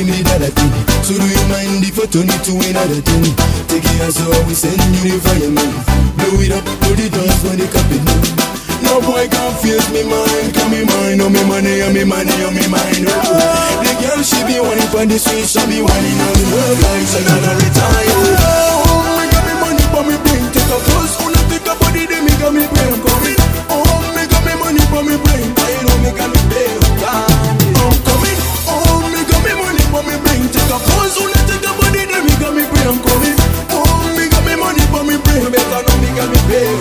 give me that thing. So do you mind if I turn it to another thing? Take it as always, send you the fireman. Blow it up, put it on when they cap it. No boy can't face me mind, cause me mind, oh me money, oh me money, oh me mind. Oh. The girl she be whining on the street, she be whining on the road like she gonna retire. Oh, me got me money for me brain, take a pulse, wanna take a body, then me got me brain coming. Oh, me got me money for me brain, I know me got me brain. I'm coming. Oh, me got me money for me brain, take a pulse, wanna take a body, then me got me brain coming. Oh, me got me money for me brain, better know me got me brain.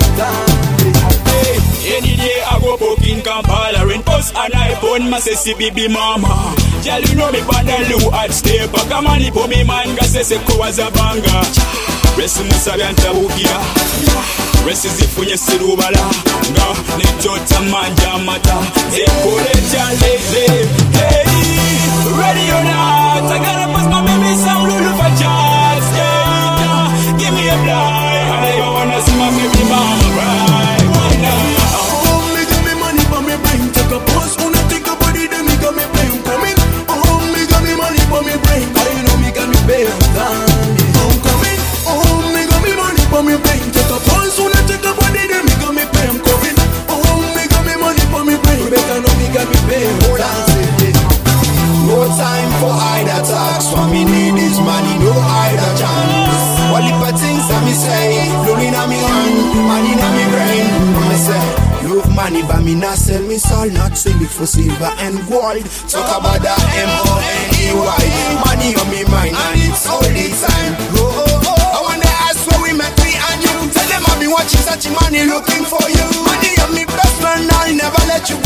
Any day I go poking Kampala in post and iPhone, my say baby mama. Girl, you know me bad low at stay back a money for me man, ga say ko as a banga. Rest musabe antabukia. Rest is if you see rubala. Nga ne jota manja mata. Ze kole challenge. Hey, ready or not? I gotta pass my baby some lulu for jazz. Yeah, give me a blind. I never wanna see my baby mama right. Take a pause, wanna take a body, then me got me brain coming. Oh, me got me money for me brain, I know me got me pay on time. I'm coming. Oh, me got me money for me brain. Take a pause, wanna take a body, then me got me pay, I'm coming. Oh, me got me money for me brain, better know me got me pay on time. No time for either talks, what me need is money, no either chance. All the things that me say, blowing on me hand, money on me brain. I say, love money, but me not sell me soul, not sell it for silver and gold. Talk about that M-O-N-E-Y. Money on me mind, and it's all the time. I wonder ask where we met me and you. Tell them I've been watching such money looking for you. Money on me best friend, I'll never let you